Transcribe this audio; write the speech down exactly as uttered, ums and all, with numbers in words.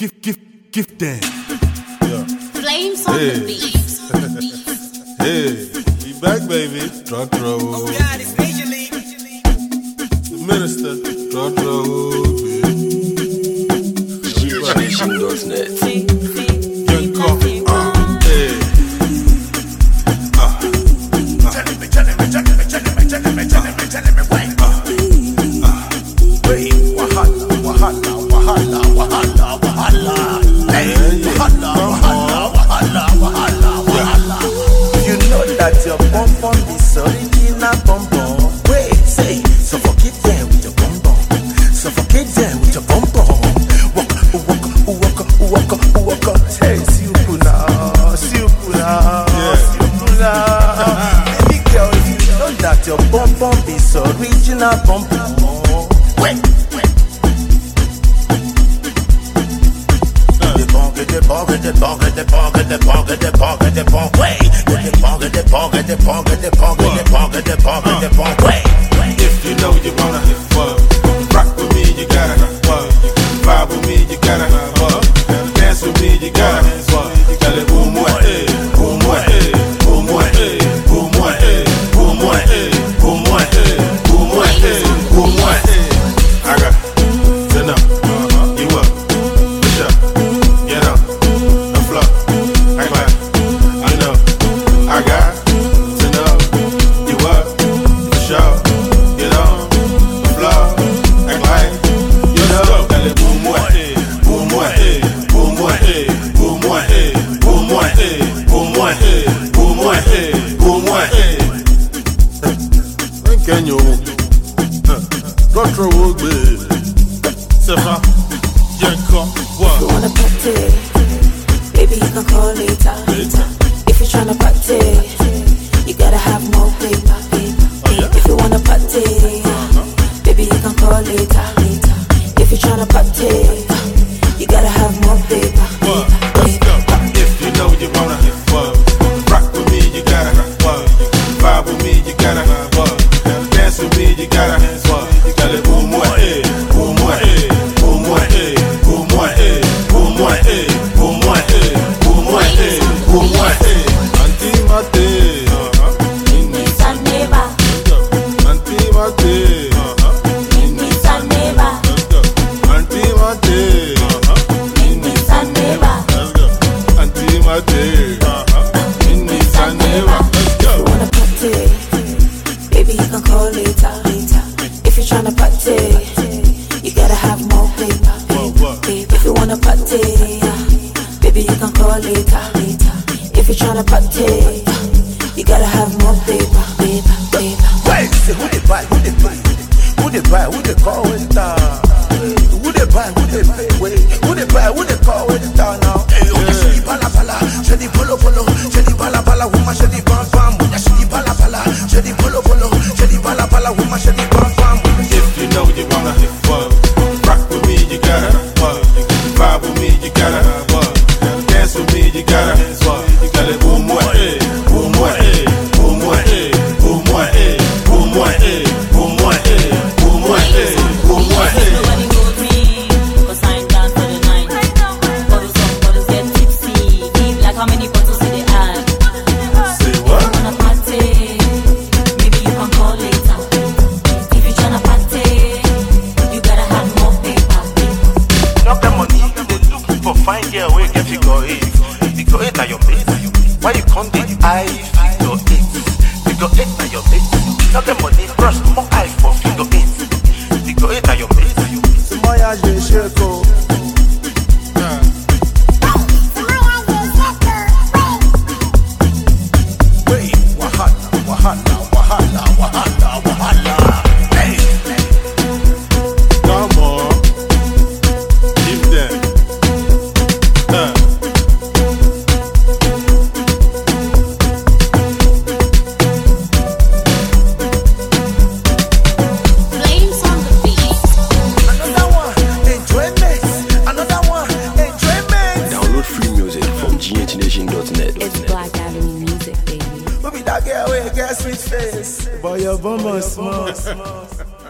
gift, gift, gift them. Yeah. Flames on Hey. the beat. Hey, we back, baby. Drop roll. Oh God, it's Major League. The minister. Drop roll. D J Nation dot net. Young coffee. Uh, hey. Uh. Telling me, telling me, telling me, telling me, telling me, telling me, telling me, wait. Wait, wahala, wahala, wahala, wahala, wahala. Hey, wahala, wahala, wahala, wahala, wahala. You know that your bum bum is original bum bum. Wait, say, suffocate them with your bum bum. Suffocate them with your bum bum. Walk, walk, walk, walk, walk, walk. Hey, siupuna, siupuna, siupuna. Baby girl, you know that your bum bum is original bum bum. Wait, wait. The bong, the bong, the bong, the bong, the bong, the bong, the bong. Wait, the bong, the bong, the bong, the bong, the bong, the bong, the bong. Wait, wait. If you know you wanna fuck, rock with me, you gotta fuck. Vibe with me, you gotta fuck. Dance with me, you gotta fuck. Tell it boom one, eh, boom one, eh, boom one, eh, boom one, eh, boom one, eh, boom one, eh, boom one, eh, boom one, eh. I got to know you up, push up, get up, the floor. I got, I know, I got to know you up, push up, get on the floor. Act like you know. Tell it boom one, eh, boom one, eh, boom one, eh, boom one, eh, boom one, eh, boom one, eh, boom one, eh, boom one, eh. Can you? Control will be. Sefa, Yanko, what? You wanna party? Baby, you can call later. Later. If you're tryna party, you gotta have more paper. yeah? If you wanna party, baby, you can call later. If you're tryna party, you gotta have more paper. What? Let's go. If you know you wanna fuck, rock with me, you gotta fuck. Vibe with me, you gotta fuck. Dance with me, you gotta fuck. Tell it boom one, eh, boom one, eh, boom one, eh, boom one, eh, boom one, eh, boom one, eh, boom one, eh, boom one, eh. Auntie Mate, It's a neighbor, Auntie Mate, it's a neighbor, Auntie Mate, it's a neighbor. Auntie Mate, it's a neighbor. Let's You go. wanna party? Baby, you can call later. If you're tryna party, you gotta have more paper. What, what? If you wanna party, baby, you can call later. If you're tryna party, you gotta have more paper. Paper, paper. Wait, say who they buy, who they buy, who they buy, who they call with that? Who they buy, who they pay, wait, who they buy, who they call with that now? Hey, oh, yeah. Shady bala bala, shady polo polo, shady bala bala, woman, shady bam bam, yeah, shady bala bala, shady polo polo, shady bala bala, woman, shady bam bam. If you know you wanna fuck, rock with me, you gotta fuck. Vibe with me, you gotta fuck. Dance with me, you gotta fuck. Tell it boom one, eh, boom one, eh, boom one, eh, boom one, eh, boom one, eh, boom one, eh, boom one, eh, boom one, eh. Nobody knows me, 'cause I ain't down for the night. Bottles up, bottles get tipsy. Deep like how many bottles do they add? Say what? Wanna party? Maybe you can call later. If you're tryna party, you gotta have more paper. Not the money, they looking for fine girl where get figure eight. Figure eight are your base. Why you can't get I figure eight? Figure eight are your base. Not the money, brush more eye for figure eight. Figure eight are your base. Moya je sheko. Wait, wahala, wahala, wahala, wahala, wahala. Hey. Come on, give them. Uh. Flames on the beat. Another one, enjoyment. Another one, enjoyment. Download free music from G H Nation dot net. It's Black Avenue Music, baby. Who be that girl with a sweet face? Boy, your bum is small.